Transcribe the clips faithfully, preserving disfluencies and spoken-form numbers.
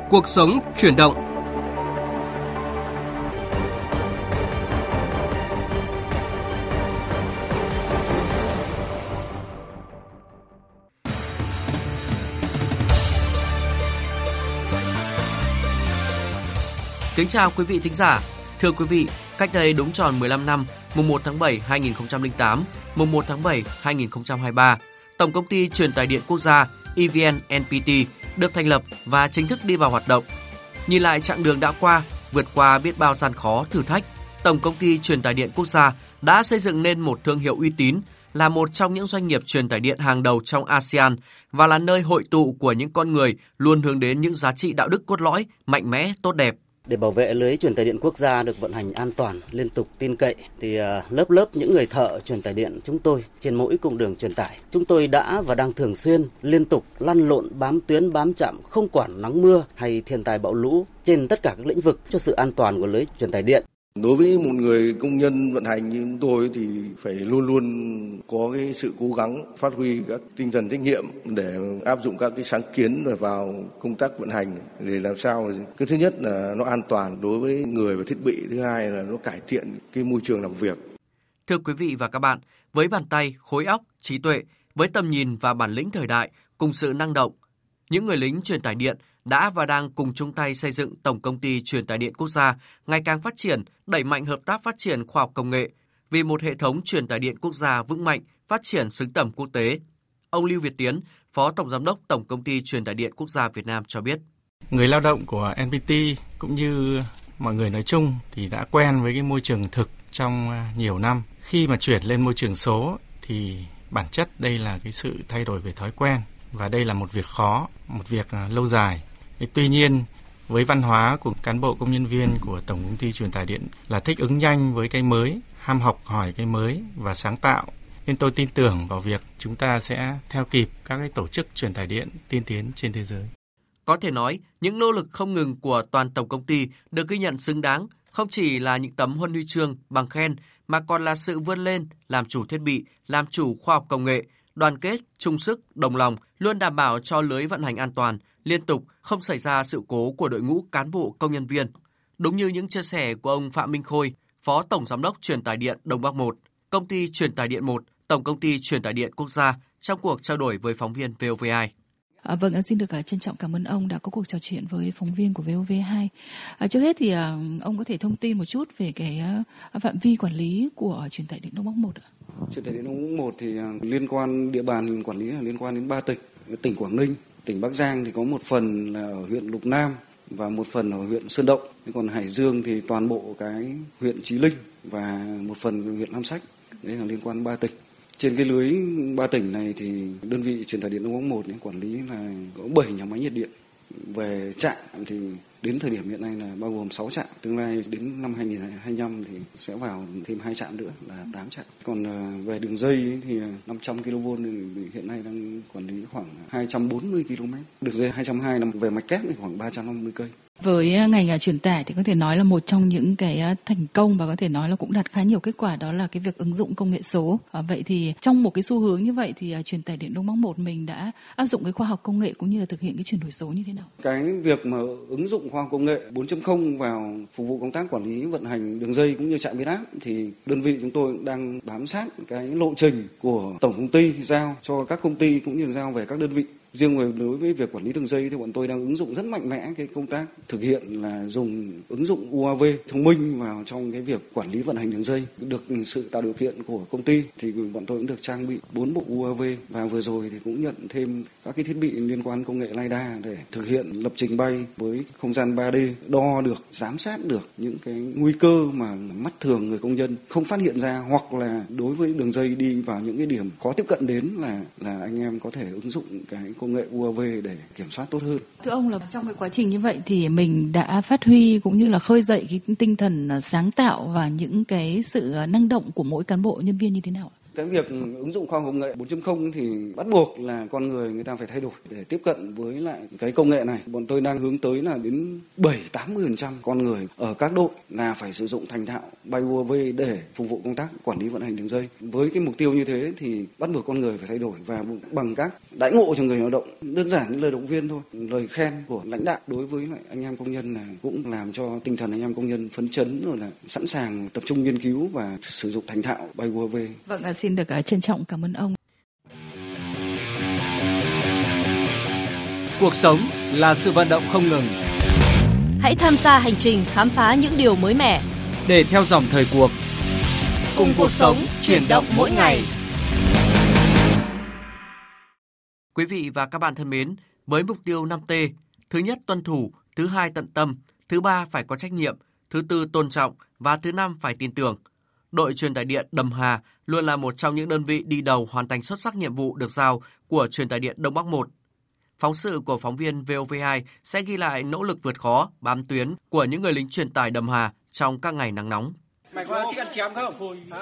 Cuộc sống chuyển động. Kính chào quý vị thính giả. Thưa quý vị, cách đây đúng tròn mười lăm năm, mùng một tháng bảy hai nghìn không trăm lẻ tám, mùng một tháng bảy hai nghìn không trăm hai mươi ba, Tổng công ty Truyền tải điện quốc gia E V N N P T được thành lập và chính thức đi vào hoạt động. Nhìn lại chặng đường đã qua, vượt qua biết bao gian khó, thử thách, Tổng công ty Truyền tải điện quốc gia đã xây dựng nên một thương hiệu uy tín, là một trong những doanh nghiệp truyền tải điện hàng đầu trong a sê an và là nơi hội tụ của những con người luôn hướng đến những giá trị đạo đức cốt lõi, mạnh mẽ, tốt đẹp. Để bảo vệ lưới truyền tải điện quốc gia được vận hành an toàn, liên tục, tin cậy thì lớp lớp những người thợ truyền tải điện chúng tôi trên mỗi cung đường truyền tải, chúng tôi đã và đang thường xuyên liên tục lăn lộn bám tuyến bám trạm, không quản nắng mưa hay thiên tai bão lũ trên tất cả các lĩnh vực cho sự an toàn của lưới truyền tải điện. Đối với một người công nhân vận hành như chúng tôi thì phải luôn luôn có cái sự cố gắng phát huy các tinh thần trách nhiệm để áp dụng các cái sáng kiến vào công tác vận hành để làm sao cái thứ nhất là nó an toàn đối với người và thiết bị, thứ hai là nó cải thiện cái môi trường làm việc. Thưa quý vị và các bạn, với bàn tay, khối óc, trí tuệ, với tầm nhìn và bản lĩnh thời đại cùng sự năng động, những người lính truyền tải điện đã và đang cùng chung tay xây dựng Tổng công ty Truyền tải điện quốc gia ngày càng phát triển, đẩy mạnh hợp tác phát triển khoa học công nghệ vì một hệ thống truyền tải điện quốc gia vững mạnh, phát triển xứng tầm quốc tế. Ông Lưu Việt Tiến, Phó Tổng giám đốc Tổng công ty Truyền tải điện quốc gia Việt Nam cho biết. Người lao động của en pê tê cũng như mọi người nói chung thì đã quen với cái môi trường thực trong nhiều năm. Khi mà chuyển lên môi trường số thì bản chất đây là cái sự thay đổi về thói quen và đây là một việc khó, một việc lâu dài. Tuy nhiên, với văn hóa của cán bộ công nhân viên của Tổng công ty Truyền tải điện là thích ứng nhanh với cái mới, ham học hỏi cái mới và sáng tạo, nên tôi tin tưởng vào việc chúng ta sẽ theo kịp các cái tổ chức truyền tải điện tiên tiến trên thế giới. Có thể nói, những nỗ lực không ngừng của toàn Tổng công ty được ghi nhận xứng đáng, không chỉ là những tấm huân huy chương, bằng khen, mà còn là sự vươn lên, làm chủ thiết bị, làm chủ khoa học công nghệ, đoàn kết, chung sức, đồng lòng, luôn đảm bảo cho lưới vận hành an toàn, liên tục, không xảy ra sự cố của đội ngũ cán bộ công nhân viên. Đúng như những chia sẻ của ông Phạm Minh Khôi, Phó Tổng giám đốc Truyền tải điện Đông Bắc một, Công ty Truyền tải điện một, Tổng công ty Truyền tải điện quốc gia trong cuộc trao đổi với phóng viên vê o vê hai. À, vâng, xin được trân trọng cảm ơn ông đã có cuộc trò chuyện với phóng viên của vê o vê hai. À, trước hết thì à, ông có thể thông tin một chút về cái à, phạm vi quản lý của Truyền tải điện Đông Bắc một ạ? Truyền tải điện Đông Bắc một thì à, liên quan địa bàn quản lý là liên quan đến ba tỉnh, tỉnh Quảng Ninh, tỉnh Bắc Giang thì có một phần là ở huyện Lục Nam và một phần ở huyện Sơn Động. Còn Hải Dương thì toàn bộ cái huyện Chí Linh và một phần huyện Nam Sách. Đấy là liên quan ba tỉnh. Trên cái lưới ba tỉnh này thì đơn vị Truyền tải điện Đông Bắc một quản lý là có bảy nhà máy nhiệt điện. Về trạm thì đến thời điểm hiện nay là bao gồm sáu trạm, tương lai đến năm hai nghìn không trăm hai mươi lăm thì sẽ vào thêm hai trạm nữa là tám trạm. Còn về đường dây thì năm trăm ki lô vôn thì hiện nay đang quản lý khoảng hai trăm bốn mươi ki lô mét. Đường dây hai trăm hai mươi về mạch kép thì khoảng ba trăm năm mươi cây. Với ngành truyền tải thì có thể nói là một trong những cái thành công và có thể nói là cũng đạt khá nhiều kết quả, đó là cái việc ứng dụng công nghệ số. À, vậy thì trong một cái xu hướng như vậy thì Truyền tải điện Đông Bắc một mình đã áp dụng cái khoa học công nghệ cũng như là thực hiện cái chuyển đổi số như thế nào? Cái việc mà ứng dụng khoa học công nghệ bốn chấm không vào phục vụ công tác quản lý vận hành đường dây cũng như trạm biến áp thì đơn vị chúng tôi đang bám sát cái lộ trình của tổng công ty giao cho các công ty cũng như giao về các đơn vị. Riêng về đối với việc quản lý đường dây thì bọn tôi đang ứng dụng rất mạnh mẽ cái công tác thực hiện là dùng ứng dụng u a vê thông minh vào trong cái việc quản lý vận hành đường dây. Được sự tạo điều kiện của công ty thì bọn tôi cũng được trang bị bốn bộ u a vê và vừa rồi thì cũng nhận thêm các cái thiết bị liên quan công nghệ lidar để thực hiện lập trình bay với không gian ba D, đo được, giám sát được những cái nguy cơ mà mắt thường người công nhân không phát hiện ra, hoặc là đối với đường dây đi vào những cái điểm khó tiếp cận đến là là anh em có thể ứng dụng cái công nghệ u a vê để kiểm soát tốt hơn. Thưa ông, là trong cái quá trình như vậy thì mình đã phát huy cũng như là khơi dậy cái tinh thần sáng tạo và những cái sự năng động của mỗi cán bộ nhân viên như thế nào? Cái việc ứng dụng khoa học công nghệ bốn chấm không thì bắt buộc là con người người ta phải thay đổi để tiếp cận với lại cái công nghệ này. Bọn tôi đang hướng tới là đến bảy đến tám mươi phần trăm con người ở các đội là phải sử dụng thành thạo bay u a vê để phục vụ công tác quản lý vận hành đường dây. Với cái mục tiêu như thế thì bắt buộc con người phải thay đổi và bằng các đãi ngộ cho người lao động. Đơn giản những lời động viên thôi, lời khen của lãnh đạo đối với lại anh em công nhân là cũng làm cho tinh thần anh em công nhân phấn chấn rồi là sẵn sàng tập trung nghiên cứu và sử dụng thành thạo bay u a vê. Vâng, xin được trân trọng cảm ơn ông. Cuộc sống là sự vận động không ngừng. Hãy tham gia hành trình khám phá những điều mới mẻ để theo dòng thời cuộc. Cùng cuộc sống chuyển động mỗi ngày. Quý vị và các bạn thân mến, với mục tiêu năm T, thứ nhất tuân thủ, thứ hai tận tâm, thứ ba phải có trách nhiệm, thứ tư tôn trọng và thứ năm phải tin tưởng. Đội truyền tải điện Đầm Hà luôn là một trong những đơn vị đi đầu hoàn thành xuất sắc nhiệm vụ được giao của truyền tải điện Đông Bắc một. Phóng sự của phóng viên vê o vê hai sẽ ghi lại nỗ lực vượt khó, bám tuyến của những người lính truyền tải Đầm Hà trong các ngày nắng nóng. Mày có thích ăn chém không?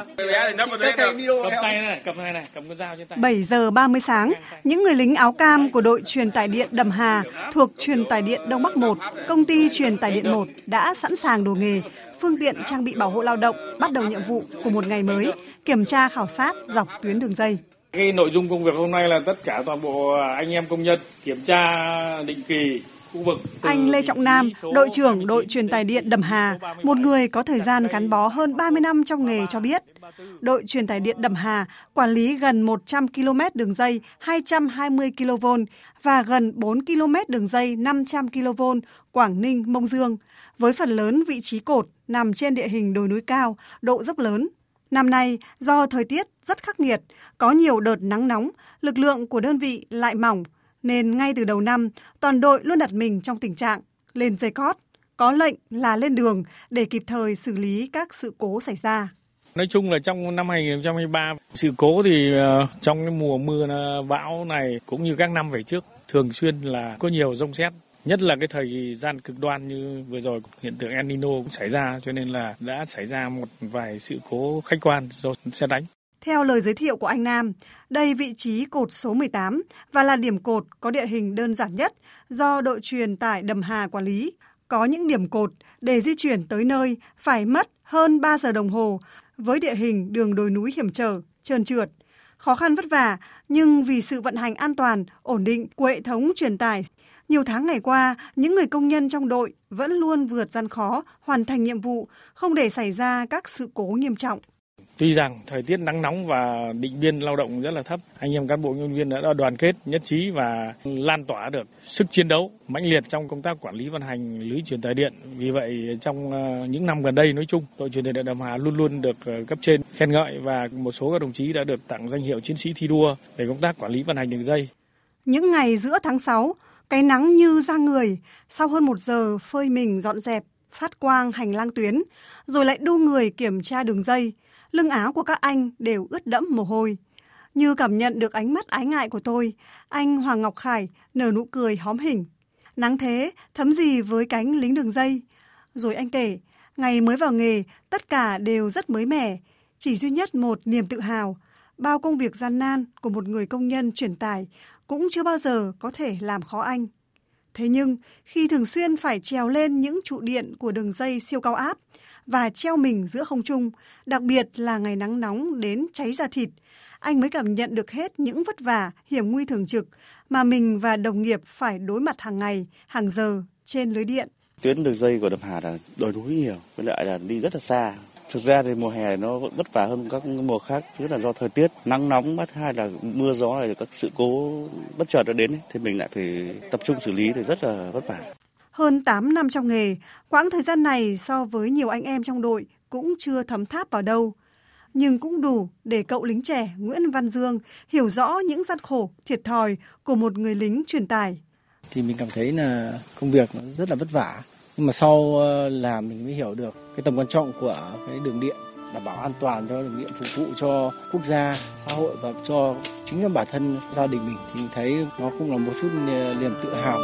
bảy giờ ba mươi sáng, những người lính áo cam của đội truyền tải điện Đầm Hà thuộc truyền tải điện Đông Bắc một, công ty truyền tải điện một đã sẵn sàng đồ nghề, phương tiện trang bị bảo hộ lao động, bắt đầu nhiệm vụ của một ngày mới, kiểm tra khảo sát dọc tuyến đường dây. Cái nội dung công việc hôm nay là tất cả toàn bộ anh em công nhân kiểm tra định kỳ khu vực. Anh Lê Trọng Nam, đội trưởng đội truyền tải điện Đầm Hà, một người có thời gian gắn bó hơn ba mươi năm trong nghề cho biết, đội truyền tải điện Đầm Hà quản lý gần một trăm ki lô mét đường dây hai trăm hai mươi ki lô vôn và gần bốn ki lô mét đường dây năm trăm ki lô vôn Quảng Ninh - Mông Dương, với phần lớn vị trí cột nằm trên địa hình đồi núi cao, độ dốc lớn. Năm nay, do thời tiết rất khắc nghiệt, có nhiều đợt nắng nóng, lực lượng của đơn vị lại mỏng, nên ngay từ đầu năm, toàn đội luôn đặt mình trong tình trạng lên dây cót, có lệnh là lên đường để kịp thời xử lý các sự cố xảy ra. Nói chung là trong năm hai không hai ba, sự cố thì trong cái mùa mưa bão này cũng như các năm về trước, thường xuyên là có nhiều rông sét. Nhất là cái thời gian cực đoan như vừa rồi hiện tượng El Nino cũng xảy ra, cho nên là đã xảy ra một vài sự cố khách quan do sét đánh. Theo lời giới thiệu của anh Nam, đây vị trí cột số mười tám và là điểm cột có địa hình đơn giản nhất do đội truyền tải Đầm Hà quản lý. Có những điểm cột để di chuyển tới nơi phải mất hơn ba giờ đồng hồ với địa hình đường đồi núi hiểm trở, trơn trượt. Khó khăn vất vả, nhưng vì sự vận hành an toàn, ổn định của hệ thống truyền tải, nhiều tháng ngày qua, những người công nhân trong đội vẫn luôn vượt gian khó, hoàn thành nhiệm vụ, không để xảy ra các sự cố nghiêm trọng. Tuy rằng thời tiết nắng nóng và định biên lao động rất là thấp, anh em cán bộ nhân viên đã đoàn kết, nhất trí và lan tỏa được sức chiến đấu mãnh liệt trong công tác quản lý vận hành lưới truyền tải điện. Vì vậy, trong những năm gần đây nói chung, đội truyền tải điện Đầm Hà luôn luôn được cấp trên khen ngợi và một số các đồng chí đã được tặng danh hiệu chiến sĩ thi đua về công tác quản lý vận hành đường dây. Những ngày giữa tháng sáu, cái nắng như da người, sau hơn một giờ phơi mình dọn dẹp, phát quang hành lang tuyến, rồi lại đu người kiểm tra đường dây, lưng áo của các anh đều ướt đẫm mồ hôi. Như cảm nhận được ánh mắt ái ngại của tôi, anh Hoàng Ngọc Khải nở nụ cười hóm hỉnh. Nắng thế, thấm gì với cánh lính đường dây. Rồi anh kể, ngày mới vào nghề, tất cả đều rất mới mẻ, chỉ duy nhất một niềm tự hào. Bao công việc gian nan của một người công nhân truyền tải cũng chưa bao giờ có thể làm khó anh. Thế nhưng, khi thường xuyên phải trèo lên những trụ điện của đường dây siêu cao áp và treo mình giữa không trung, đặc biệt là ngày nắng nóng đến cháy da thịt, anh mới cảm nhận được hết những vất vả, hiểm nguy thường trực mà mình và đồng nghiệp phải đối mặt hàng ngày, hàng giờ trên lưới điện. Tuyến đường dây của Đầm Hà là đồi núi nhiều, với lại là đi rất là xa. Thực ra thì mùa hè nó vẫn vất vả hơn các mùa khác, thứ là do thời tiết nắng nóng, thứ hai là mưa gió này, các sự cố bất chợt đã đến ấy, thì mình lại phải tập trung xử lý thì rất là vất vả. Hơn tám năm trong nghề, quãng thời gian này so với nhiều anh em trong đội cũng chưa thấm tháp vào đâu. Nhưng cũng đủ để cậu lính trẻ Nguyễn Văn Dương hiểu rõ những gian khổ, thiệt thòi của một người lính truyền tải. Thì mình cảm thấy là công việc nó rất là vất vả. Nhưng mà sau làm mình mới hiểu được cái tầm quan trọng của cái đường điện, đảm bảo an toàn cho đường điện, phục vụ cho quốc gia, xã hội và cho chính bản thân gia đình mình, thì mình thấy nó cũng là một chút niềm tự hào.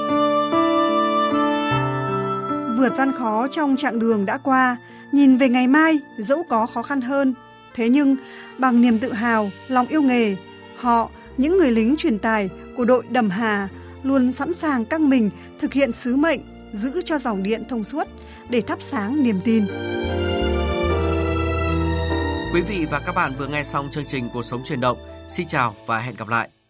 Vượt gian khó trong chặng đường đã qua, nhìn về ngày mai dẫu có khó khăn hơn, Thế nhưng, bằng niềm tự hào, lòng yêu nghề, họ, những người lính truyền tải của đội Đầm Hà luôn sẵn sàng căng mình thực hiện sứ mệnh giữ cho dòng điện thông suốt để thắp sáng niềm tin. Quý vị và các bạn vừa nghe xong chương trình Cuộc sống chuyển động. Xin chào và hẹn gặp lại.